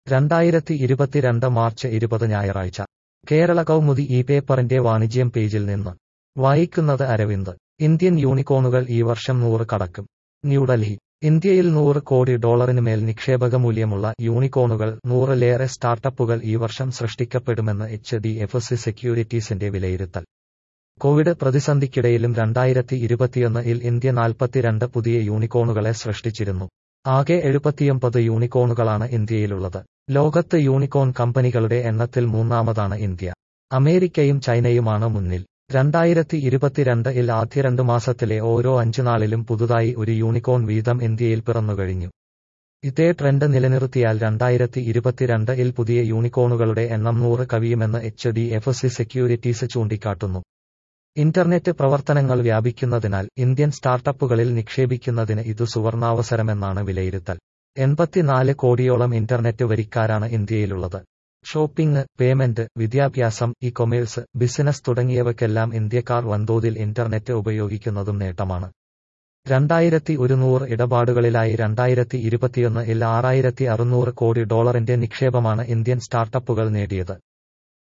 2022 March 20 ഞായറാഴ്ച കേരള കൗമുദി ഈ പേപ്പറിന്റെ വാണിജ്യം പേജിൽ നിന്ന് വായിക്കുന്നത് അരവിന്ദ്. ഇന്ത്യൻ യൂണിക്കോണുകൾ ഈ വർഷം 100 കടക്കും. ന്യൂഡൽഹി. ഇന്ത്യയിൽ $100 കോടി മേൽ നിക്ഷേപക മൂല്യമുള്ള യൂണിക്കോണുകൾ 100-ലേറെ സ്റ്റാർട്ടപ്പുകൾ ഈ വർഷം സൃഷ്ടിക്കപ്പെടുമെന്ന് HDFC സെക്യൂരിറ്റീസിന്റെ വിലയിരുത്തൽ. കോവിഡ് പ്രതിസന്ധിക്കിടയിലും 2021-ൽ ഇന്ത്യ 42 പുതിയ യൂണിക്കോണുകളെ സൃഷ്ടിച്ചിരുന്നു. ആകെ 79 യൂണിക്കോണുകളാണ് ഇന്ത്യയിലുള്ളത്. ലോകത്ത് യൂണിക്കോൺ കമ്പനികളുടെ എണ്ണത്തിൽ മൂന്നാമതാണ് ഇന്ത്യ. അമേരിക്കയും ചൈനയുമാണ് മുന്നിൽ. 2022-ൽ ആദ്യ 2 മാസത്തിലെ ഓരോ 5 നാളിലും പുതുതായി ഒരു യൂണിക്കോൺ വീതം ഇന്ത്യയിൽ പിറന്നുകഴിഞ്ഞു. ഇതേ ട്രെൻഡ് നിലനിർത്തിയാൽ 2022-ൽ പുതിയ യൂണിക്കോണുകളുടെ എണ്ണം 100 കവിയുമെന്ന് HDFC സെക്യൂരിറ്റീസ് ചൂണ്ടിക്കാട്ടുന്നു. ഇന്റർനെറ്റ് പ്രവർത്തനങ്ങൾ വ്യാപിക്കുന്നതിനാൽ ഇന്ത്യൻ സ്റ്റാർട്ടപ്പുകളിൽ നിക്ഷേപിക്കുന്നതിന് ഇത് സുവർണാവസരമെന്നാണ് വിലയിരുത്തൽ. 84 കോടിയോളം ഇന്റർനെറ്റ് വരിക്കാരാണ് ഇന്ത്യയിലുള്ളത്. ഷോപ്പിംഗ്, പേയ്മെന്റ്, വിദ്യാഭ്യാസം, ഇ-കൊമേഴ്സ്, ബിസിനസ് തുടങ്ങിയവയ്ക്കെല്ലാം ഇന്ത്യക്കാർ വൻതോതിൽ ഇന്റർനെറ്റ് ഉപയോഗിക്കുന്നതും നേട്ടമാണ്. 2100 ഇടപാടുകളിലായി 2021-ൽ $6,600 കോടി നിക്ഷേപമാണ് ഇന്ത്യൻ സ്റ്റാർട്ടപ്പുകൾ നേടിയത്.